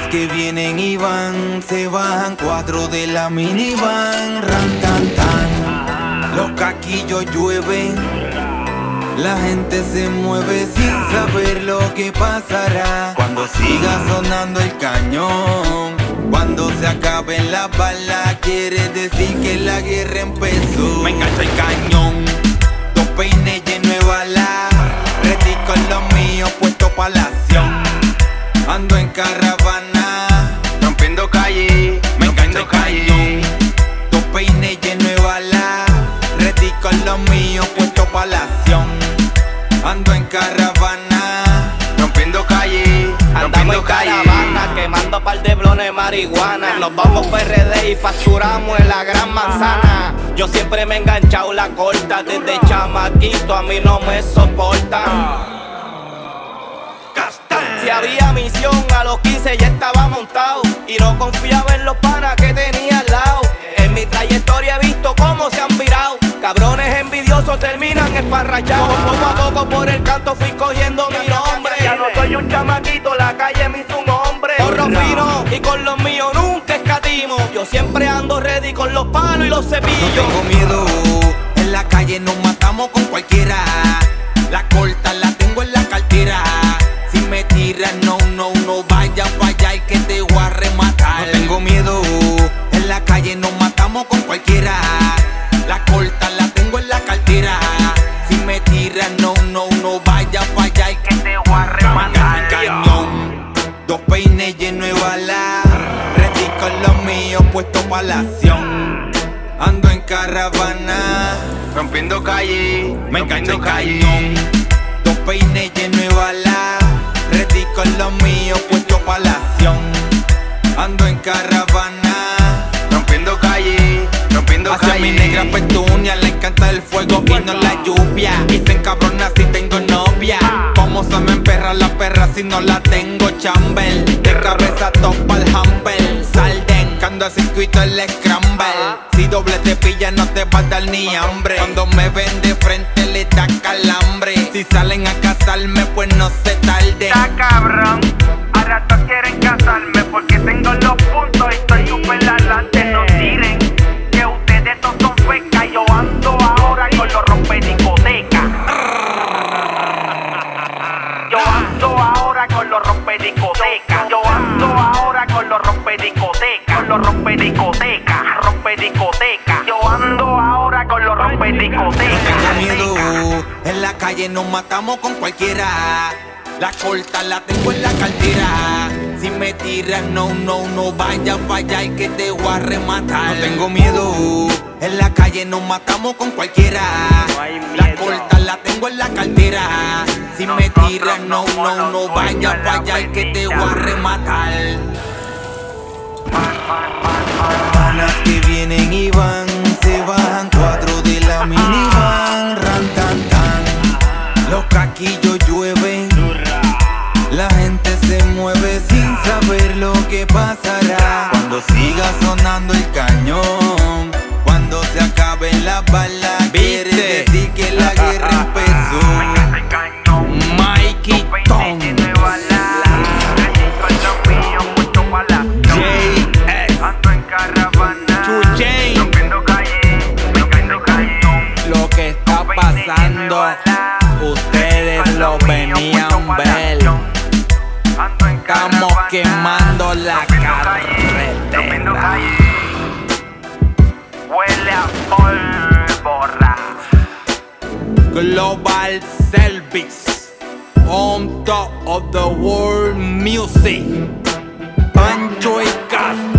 que vienen y van, se bajan 4 de la minivan, ran tan tan. Los caquillos llueven, la gente se mueve sin saber lo que pasará. Cuando siga sonando el cañón, cuando se acaben las balas, quiere decir que la guerra empezó. Me encanta el cañón, dos peines llenos de balas, ready con los míos puesto pa' la acción. Ando en caravana, rompiendo calle, me encanta el cañón, dos peines llenos de balas, ready con los míos puesto pa' la acción. Ando en caravana, rompiendo calle, andamos en caravana, quemando par de blones de marihuana. Nos vamos PRD y facturamos en la Gran Manzana. Yo siempre me he enganchado la corta, desde chamaquito a mí no me soportan. Si había misión a los 15 ya estaba montado, y no confiaba en los panas que tenía al lado. En mi trayectoria he visto cómo se han virado, cabrones envidiosos terminan esparrachados. Poco a poco por el canto fui cogiendo mi nombre. Ya no soy un chamaquito, la calle me hizo un hombre. Corro fino y con los míos nunca escatimo. Yo siempre ando ready con los palos y los cepillos. No tengo miedo, en la calle nos matamos con cualquiera. La corta la tengo en la cartera. Si me tiras, no vaya a fallar que te voy a rematar. No tengo miedo, en la calle nos matamos con cualquiera. La corta la tengo en la cartera. Si me tiras, no vaya a fallar que te voy a rematar. El cañón, dos peines llenos de balas, ready con los míos puestos pa' la acción. Ando en caravana, rompiendo calle, me encanta el cañón, dos peines llenos de balas, ready con los míos puestos pa' la acción. Ando en caravana, rompiendo calle, rompiendo calle. Hacia mi negra petunia le encanta el fuego y no la lluvia. Y se encabrona si tengo novia. Como se me emperra la perra si no la tengo chambel. De cabeza topa el humble, salden, cando a circuito el scramble. Si doble te pilla no te va a dar ni hambre. Cuando me ven de frente le da calambre. Si salen a casarme pues no se tarden. Está cabrón, a rato quieren casarme porque tengo los puntos y estoy súper adelante. No tiren que ustedes no son fecas. Yo ando ahora con los rompediscotecas. Yo ando ahora con los rompediscotecas. Yo ando ahora con los rompediscotecas. Con los rompediscotecas, rompediscotecas. Yo ando ahora con los rompediscotecas. No tengo miedo, en la calle nos matamos con cualquiera. La corta la tengo en la cartera. Si me tiras, no vaya a fallar que te voy a rematar. No tengo miedo, en la calle nos matamos con cualquiera. La corta la tengo en la cartera. Si me tiras, no vaya a fallar que te voy a rematar. Panas que vienen y van, se bajan 4 de la minivan, ran tan tan. Los caquillos llueven, la gente se mueve sin saber lo que pasará. Cuando siga sonando el cañón, cuando se acaben las balas, quiere decir que la guerra empezó. Mikey Tom, lo que está pasando, ustedes lo venían ver. Estamos quemando la carretera. Huele a pólvora. Global Service, on top of the world music. Pancho y Castro.